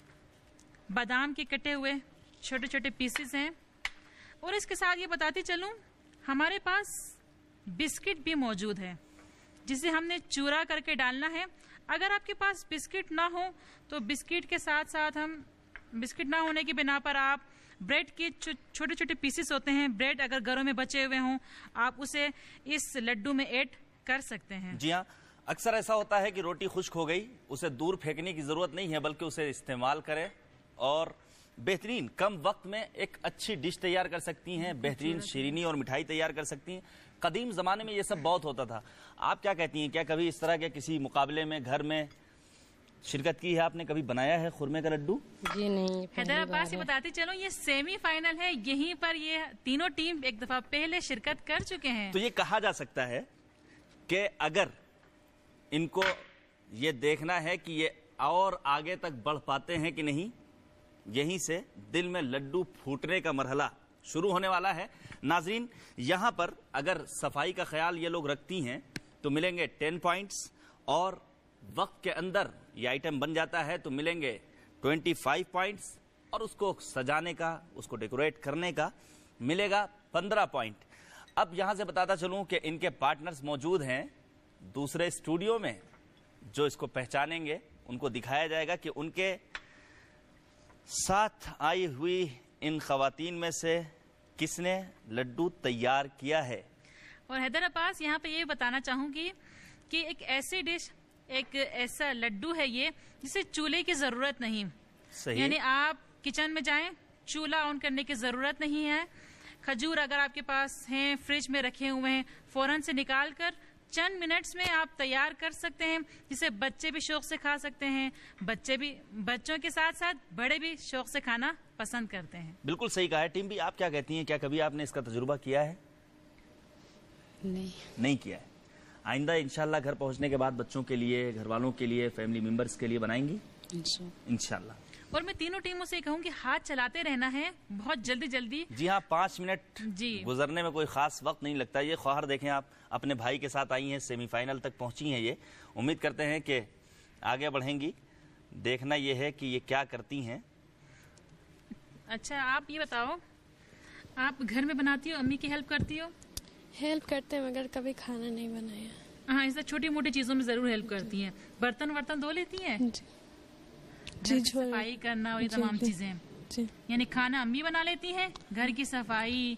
बादाम के कटे हुए छोटे छोटे पीसेस हैं। और इसके साथ ये बताती चलूं, हमारे पास बिस्किट भी मौजूद है जिसे हमने चूरा करके डालना है। अगर आपके पास बिस्किट ना हो तो बिस्किट के साथ साथ हम, बिस्किट ना होने की बिना पर आप ब्रेड के छोटे छोटे पीसेस होते हैं, ब्रेड अगर घरों में बचे हुए हों, आप उसे इस लड्डू में ऐड कर सकते हैं। जी हाँ, अक्सर ऐसा होता है कि रोटी खुश्क हो गई, उसे दूर फेंकने की जरूरत नहीं है, बल्कि उसे इस्तेमाल करें और बेहतरीन कम वक्त में एक अच्छी डिश तैयार कर सकती हैं, बेहतरीन शीरीनी और मिठाई तैयार कर सकती हैं। कदीम जमाने में ये सब बहुत होता था। आप क्या कहती हैं, क्या कभी इस तरह के किसी मुकाबले में घर में शिरकत की है आपने, कभी बनाया है खुरमे का लड्डू? जी नहीं। हैदर अब्बास से बताते चलो, ये सेमीफाइनल है, यहीं पर ये तीनों टीम एक दफा पहले शिरकत कर चुके हैं। तो ये कहा जा सकता है कि अगर इनको ये देखना है कि ये और आगे तक बढ़ पाते हैं कि नहीं, यहीं से दिल में लड्डू फूटने का मरहला शुरू होने वाला है। नाजरीन, यहां पर अगर सफाई का ख्याल ये लोग रखती हैं तो मिलेंगे टेन पॉइंट्स, और वक्त के अंदर ये आइटम बन जाता है तो मिलेंगे ट्वेंटी फाइव पॉइंट्स, और उसको सजाने का, उसको डेकोरेट करने का मिलेगा पंद्रह पॉइंट। अब यहां से बताता चलूं कि इनके पार्टनर्स मौजूद हैं दूसरे स्टूडियो में जो इसको पहचानेंगे। उनको दिखाया जाएगा कि उनके साथ आई हुई इन खवातीन में से किसने लड्डू तैयार किया है। और हैदर अब्बास, यहाँ पे ये बताना चाहूंगी कि एक ऐसी डिश, एक ऐसा लड्डू है ये जिसे चूल्हे की जरूरत नहीं। सही। यानी आप किचन में जाएं, चूल्हा ऑन करने की जरूरत नहीं है। खजूर अगर आपके पास हैं, फ्रिज में रखे हुए हैं, फौरन से निकाल कर चंद मिनट्स में आप तैयार कर सकते हैं, जिसे बच्चे भी शौक से खा सकते हैं। बच्चे भी, बच्चों के साथ साथ बड़े भी शौक से खाना पसंद करते हैं। बिल्कुल सही कहा है। टीम भी, आप क्या कहती हैं, क्या कभी आपने इसका तजुर्बा किया है? नहीं नहीं किया है। आइंदा इंशाल्लाह घर पहुंचने के बाद बच्चों के लिए, घर वालों के लिए, फैमिली मेंबर्स के लिए बनाएंगी इंशाल्लाह। और मैं तीनों टीमों से कहूँ कि हाथ चलाते रहना है बहुत जल्दी जल्दी। जी हाँ, पाँच मिनट जी गुजरने में कोई खास वक्त नहीं लगता। ये ख्वाहर देखें, आप अपने भाई के साथ आई हैं, सेमीफाइनल तक पहुंची हैं। ये उम्मीद करते हैं कि आगे बढ़ेंगी। देखना ये है कि ये क्या करती हैं। अच्छा, आप ये बताओ, आप घर में बनाती हो, अम्मी की हेल्प करती हो? हेल्प करते हैं मगर कभी खाना नहीं बनाया। हाँ, इससे छोटी मोटी चीजों में जरूर हेल्प करती हैं। बर्तन वर्तन धो लेती हैं? जी जी, सफाई करना और ये तमाम चीजें। यानी खाना अम्मी बना लेती हैं, घर की सफाई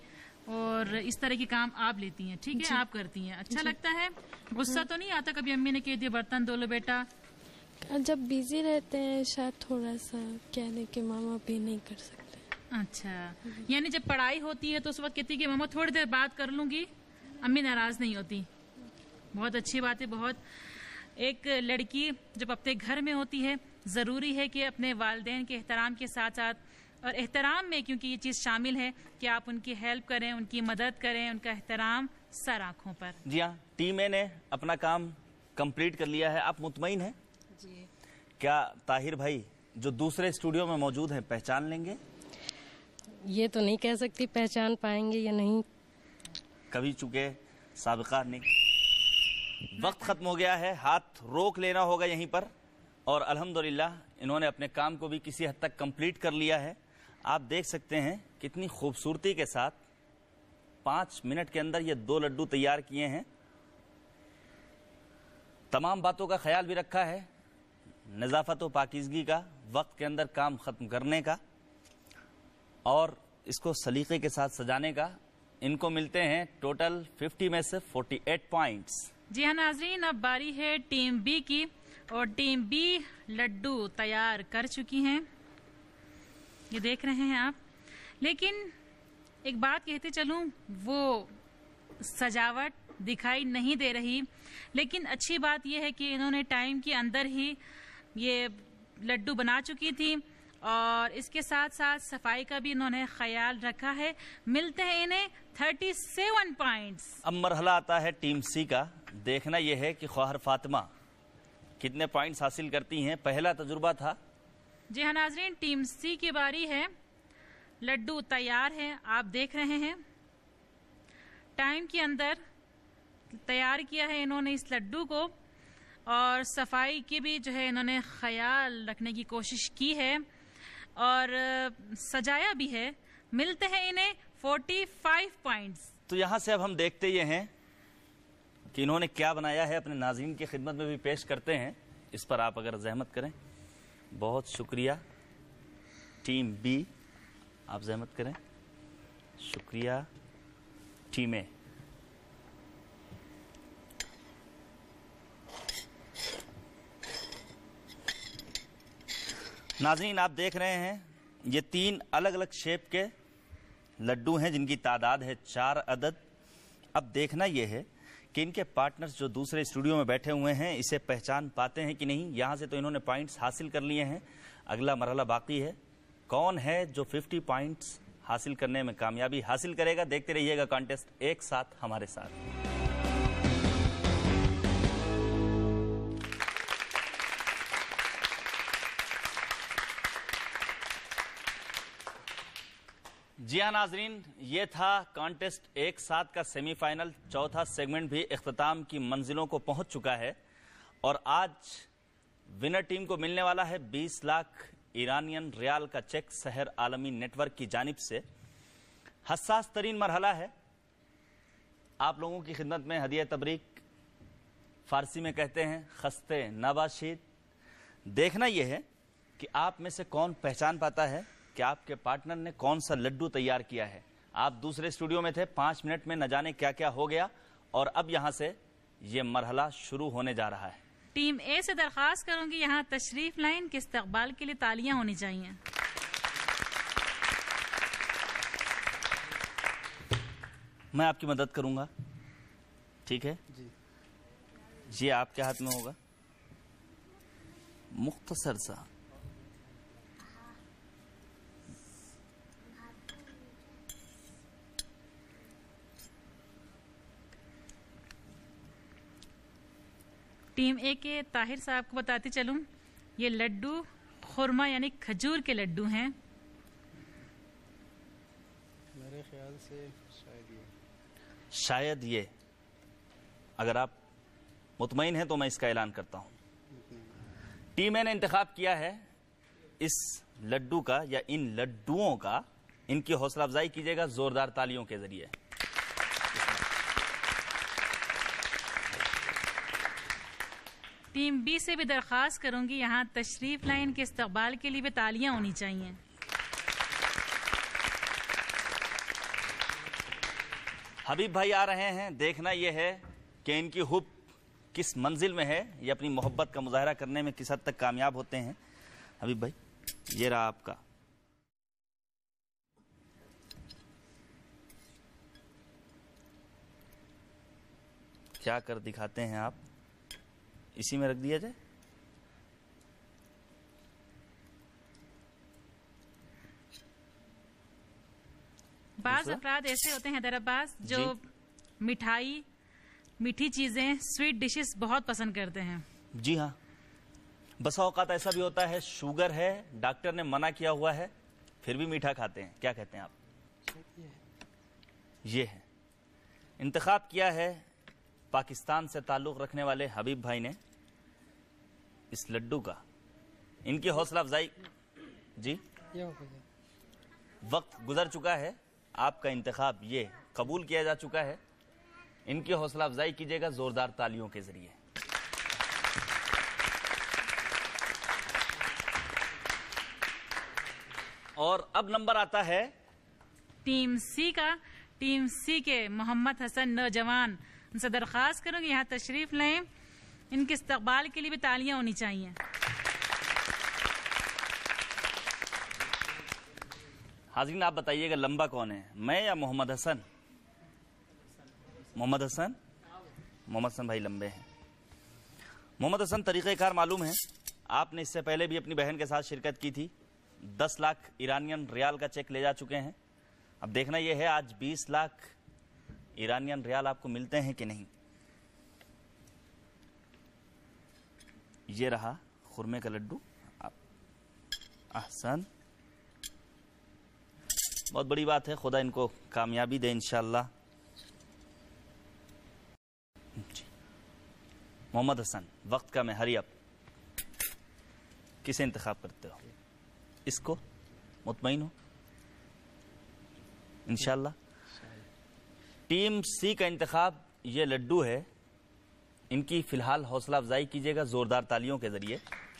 اور اس طرح کے کام آپ لیتی ہیں, ٹھیک ہے, آپ کرتی ہیں, اچھا لگتا ہے. غصہ تو نہیں آتا کبھی امی نے کہہ دیا برتن دھو لو بیٹا؟ جب بیزی رہتے ہیں شاید تھوڑا سا کہنے کہ ماما بھی نہیں کر سکتے. اچھا, یعنی جب پڑھائی ہوتی ہے تو اس وقت کہتی کہ ماما تھوڑی دیر بات کر لوں گی, امی ناراض نہیں ہوتی. بہت اچھی بات ہے. بہت ایک لڑکی جب اپنے گھر میں ہوتی ہے ضروری ہے کہ اپنے والدین کے احترام کے ساتھ ساتھ, اور احترام میں کیونکہ یہ چیز شامل ہے کہ آپ ان کی ہیلپ کریں, ان کی مدد کریں, ان کا احترام سر آنکھوں پر. جی ہاں, ٹیم اے نے اپنا کام کمپلیٹ کر لیا ہے. آپ مطمئن ہیں؟ جی. کیا طاہر بھائی جو دوسرے اسٹوڈیو میں موجود ہیں پہچان لیں گے؟ یہ تو نہیں کہہ سکتی پہچان پائیں گے یا نہیں. کبھی چونکہ سابقہ نہیں. وقت ختم ہو گیا ہے, ہاتھ روک لینا ہوگا یہیں پر. اور الحمدللہ انہوں نے اپنے کام کو بھی کسی حد تک کمپلیٹ کر لیا ہے. آپ دیکھ سکتے ہیں کتنی خوبصورتی کے ساتھ پانچ منٹ کے اندر یہ دو لڈو تیار کیے ہیں. تمام باتوں کا خیال بھی رکھا ہے, نظافت و پاکیزگی کا, وقت کے اندر کام ختم کرنے کا, اور اس کو سلیقے کے ساتھ سجانے کا. ان کو ملتے ہیں ٹوٹل ففٹی میں سے فورٹی ایٹ پوائنٹس. جی ہاں ناظرین, اب باری ہے ٹیم بی کی, اور ٹیم بی لڈو تیار کر چکی ہیں, یہ دیکھ رہے ہیں آپ. لیکن ایک بات کہتے چلوں, وہ سجاوٹ دکھائی نہیں دے رہی, لیکن اچھی بات یہ ہے کہ انہوں نے ٹائم کے اندر ہی یہ لڈو بنا چکی تھی, اور اس کے ساتھ ساتھ صفائی کا بھی انہوں نے خیال رکھا ہے. ملتے ہیں انہیں تھرٹی سیون پوائنٹس. اب مرحلہ آتا ہے ٹیم سی کا. دیکھنا یہ ہے کہ خواہر فاطمہ کتنے پوائنٹس حاصل کرتی ہیں. پہلا تجربہ تھا. جی ہاں ناظرین, ٹیم سی کی باری ہے. لڈو تیار ہے, آپ دیکھ رہے ہیں. ٹائم کے اندر تیار کیا ہے انہوں نے اس لڈو کو, اور صفائی کی بھی جو ہے انہوں نے خیال رکھنے کی کوشش کی ہے, اور سجایا بھی ہے. ملتے ہیں انہیں فورٹی فائیو پوائنٹس. تو یہاں سے اب ہم دیکھتے یہ ہیں کہ انہوں نے کیا بنایا ہے, اپنے ناظرین کی خدمت میں بھی پیش کرتے ہیں. اس پر آپ اگر زحمت کریں. بہت شکریہ ٹیم بی, آپ زحمت کریں. شکریہ ٹیم اے. ناظرین آپ دیکھ رہے ہیں یہ تین الگ الگ شیپ کے لڈو ہیں جن کی تعداد ہے چار عدد. اب دیکھنا یہ ہے کہ ان کے پارٹنرز جو دوسرے اسٹوڈیو میں بیٹھے ہوئے ہیں اسے پہچان پاتے ہیں کہ نہیں. یہاں سے تو انہوں نے پوائنٹس حاصل کر لیے ہیں, اگلا مرحلہ باقی ہے. کون ہے جو ففٹی پوائنٹس حاصل کرنے میں کامیابی حاصل کرے گا؟ دیکھتے رہیے گا کانٹیسٹ ایک ساتھ ہمارے ساتھ. جی ہاں ناظرین, یہ تھا کانٹیسٹ ایک ساتھ کا سیمی فائنل. چوتھا سیگمنٹ بھی اختتام کی منزلوں کو پہنچ چکا ہے, اور آج ونر ٹیم کو ملنے والا ہے بیس لاکھ ایرانین ریال کا چیک سحر عالمی نیٹ ورک کی جانب سے. حساس ترین مرحلہ ہے. آپ لوگوں کی خدمت میں ہدیہ تبریک, فارسی میں کہتے ہیں خستے ناباشید. دیکھنا یہ ہے کہ آپ میں سے کون پہچان پاتا ہے کہ آپ کے پارٹنر نے کون سا لڈو تیار کیا ہے. آپ دوسرے اسٹوڈیو میں تھے, پانچ منٹ میں نہ جانے کیا کیا ہو گیا, اور اب یہاں سے یہ مرحلہ شروع ہونے جا رہا ہے. ٹیم اے سے درخواست کروں گی یہاں تشریف لائن کے استقبال کے لیے تالیاں ہونی چاہیے. میں آپ کی مدد کروں گا, ٹھیک ہے جی. یہ آپ کے ہاتھ میں ہوگا. مختصر سا ٹیم اے کے طاہر صاحب کو بتاتی چلوں, یہ لڈو خورما یعنی کھجور کے لڈو ہیں. میرے خیال سے شاید یہ شاید یہ اگر آپ مطمئن ہیں تو میں اس کا اعلان کرتا ہوں. ٹیم اے نے انتخاب کیا ہے اس لڈو کا یا ان لڈوؤں کا. ان کی حوصلہ افزائی کیجیے گا زوردار تالیوں کے ذریعے. ٹیم بی سے بھی درخواست کروں گی یہاں تشریف لائن کے استقبال کے لیے بھی تالیاں ہونی چاہیے. حبیب بھائی آ رہے ہیں. دیکھنا یہ ہے کہ ان کی حب کس منزل میں ہے, یہ اپنی محبت کا مظاہرہ کرنے میں کس حد تک کامیاب ہوتے ہیں. حبیب بھائی یہ رہا آپ کا. کیا کر دکھاتے ہیں آپ؟ اسی میں رکھ دیا جائے. بعض افراد ایسے ہوتے ہیں حیدر عباس جو مٹھائی, میٹھی چیزیں, سویٹ ڈشز بہت پسند کرتے ہیں. جی ہاں, بسا اوقات ایسا بھی ہوتا ہے شوگر ہے, ڈاکٹر نے منع کیا ہوا ہے, پھر بھی میٹھا کھاتے ہیں. کیا کہتے ہیں آپ؟ یہ ہے انتخاب کیا ہے پاکستان سے تعلق رکھنے والے حبیب بھائی نے اس لڈو کا. ان کی حوصلہ افزائی. جی وقت گزر چکا ہے, آپ کا انتخاب یہ قبول کیا جا چکا ہے. ان کی حوصلہ افزائی کیجیے گا زوردار تالیوں کے ذریعے. اور اب نمبر آتا ہے ٹیم سی کا. ٹیم سی کے محمد حسن نوجوان, ان سے درخواست کروں کہ یہاں تشریف لیں. ان کے استقبال کے لیے بھی تالیاں ہونی چاہیے. حاضرین آپ بتائیے گا لمبا کون ہے, میں یا محمد حسن؟ محمد حسن. محمد حسن بھائی لمبے ہیں. محمد حسن طریقہ کار معلوم ہے, آپ نے اس سے پہلے بھی اپنی بہن کے ساتھ شرکت کی تھی. دس لاکھ ایرانین ریال کا چیک لے جا چکے ہیں. اب دیکھنا یہ ہے آج بیس لاکھ ایرانین ریال آپ کو ملتے ہیں کہ نہیں. یہ رہا خرمے کا لڈو. احسن, بہت بڑی بات ہے, خدا ان کو کامیابی دے انشاءاللہ. جی محمد حسن, وقت کا میں ہری اپ, کسے انتخاب کرتے ہو؟ اس کو مطمئن ہو انشاءاللہ. ٹیم سی کا انتخاب یہ لڈو ہے. ان کی فی الحال حوصلہ افزائی کیجیے گا زوردار تالیوں کے ذریعے.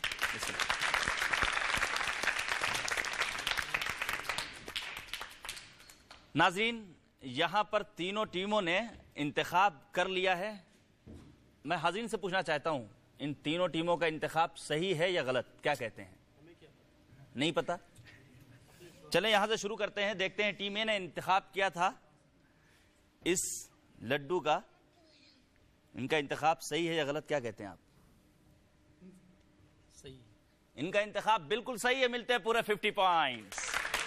ناظرین یہاں پر تینوں ٹیموں نے انتخاب کر لیا ہے. میں حاضرین سے پوچھنا چاہتا ہوں ان تینوں ٹیموں کا انتخاب صحیح ہے یا غلط؟ کیا کہتے ہیں؟ نہیں پتا. چلیں یہاں سے شروع کرتے ہیں. دیکھتے ہیں ٹیم اے نے انتخاب کیا تھا اس لڈو کا, ان کا انتخاب صحیح ہے یا غلط؟ کیا کہتے ہیں آپ؟ صحیح. ان کا انتخاب بالکل صحیح ہے, ملتے ہیں پورے ففٹی پوائنٹس.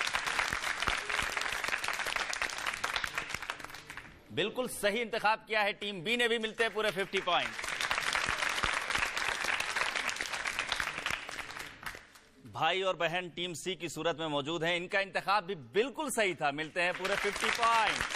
بالکل صحیح انتخاب کیا ہے ٹیم بی نے بھی, ملتے ہیں پورے ففٹی پوائنٹ. بھائی اور بہن ٹیم سی کی صورت میں موجود ہیں, ان کا انتخاب بھی بالکل صحیح تھا, ملتے ہیں پورے ففٹی پوائنٹ.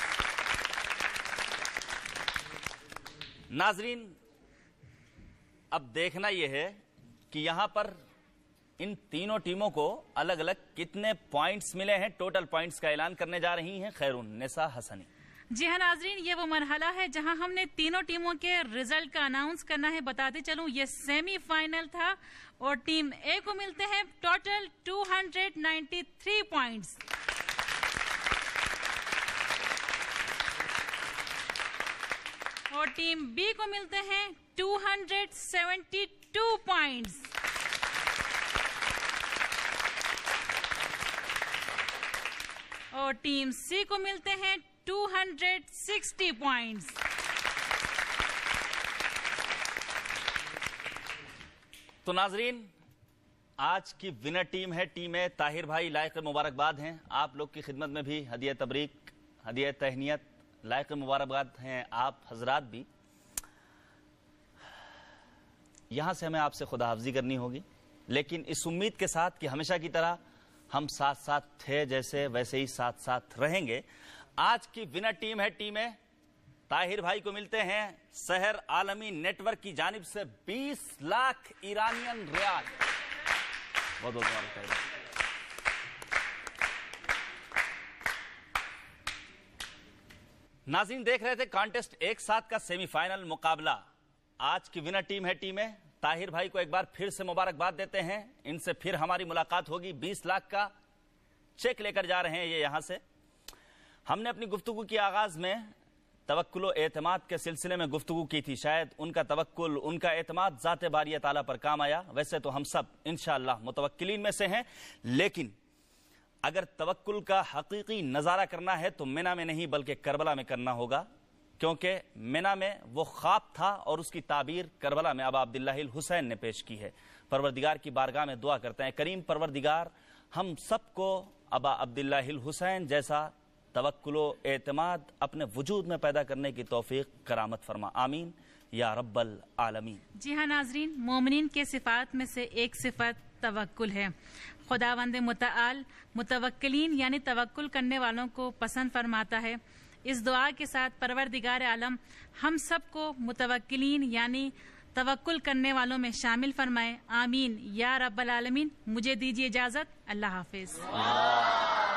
ناظرین اب دیکھنا یہ ہے کہ یہاں پر ان تینوں ٹیموں کو الگ الگ کتنے پوائنٹس ملے ہیں. ٹوٹل پوائنٹس کا اعلان کرنے جا رہی ہیں خیرون نساء حسنی. جی ہاں ناظرین, یہ وہ مرحلہ ہے جہاں ہم نے تینوں ٹیموں کے رزلٹ کا اناؤنس کرنا ہے. بتاتے چلوں یہ سیمی فائنل تھا اور ٹیم اے کو ملتے ہیں total two hundred ninety three points. اور ٹیم بی کو ملتے ہیں two hundred seventy two points. اور ٹیم سی کو ملتے ہیں ٹو ہنڈریڈ سکسٹی پوائنٹس. تو ناظرین آج کی ونر ٹیم ہے ٹیم اے. طاہر بھائی لائق مبارکباد ہیں, آپ لوگ کی خدمت میں بھی ہدیہ تبریک, ہدیہ تہنیت, لائق مبارکباد ہیں آپ حضرات بھی. یہاں سے ہمیں آپ سے خدا حافظی کرنی ہوگی, لیکن اس امید کے ساتھ کہ ہمیشہ کی طرح ہم ساتھ ساتھ تھے جیسے ویسے ہی ساتھ ساتھ رہیں گے. آج کی ونر ٹیم ہے ٹیم اے. طاہر بھائی کو ملتے ہیں سحر عالمی نیٹ ورک کی جانب سے بیس لاکھ ایرانین ریال. بہت بہت مبارک. ناظرین دیکھ رہے تھے کانٹیسٹ ایک ساتھ کا سیمی فائنل مقابلہ. آج کی ونر ٹیم ہے ٹیم اے. طاہر بھائی کو ایک بار پھر سے مبارکباد دیتے ہیں, ان سے پھر ہماری ملاقات ہوگی. بیس لاکھ کا چیک لے کر جا رہے ہیں یہ یہاں سے. ہم نے اپنی گفتگو کی آغاز میں توکل و اعتماد کے سلسلے میں گفتگو کی تھی. شاید ان کا توکل، ان کا اعتماد ذات باری تعالیٰ پر کام آیا. ویسے تو ہم سب انشاءاللہ متوکلین میں سے ہیں، لیکن اگر توکل کا حقیقی نظارہ کرنا ہے تو منی میں نہیں بلکہ کربلا میں کرنا ہوگا، کیونکہ منی میں وہ خواب تھا اور اس کی تعبیر کربلا میں ابا عبداللہ الحسین نے پیش کی ہے. پروردگار کی بارگاہ میں دعا کرتے ہیں، کریم پروردگار ہم سب کو ابا عبداللہ الحسین جیسا توکل و اعتماد اپنے وجود میں پیدا کرنے کی توفیق کرامت فرما. آمین یا رب العالمین. جی ہاں ناظرین، مومنین کے صفات میں سے ایک صفت توکل ہے. خداوند متعال متوکلین یعنی توکل کرنے والوں کو پسند فرماتا ہے. اس دعا کے ساتھ پروردگار عالم ہم سب کو متوکلین یعنی توکل کرنے والوں میں شامل فرمائے. آمین یا رب العالمین. مجھے دیجیے اجازت. اللہ حافظ.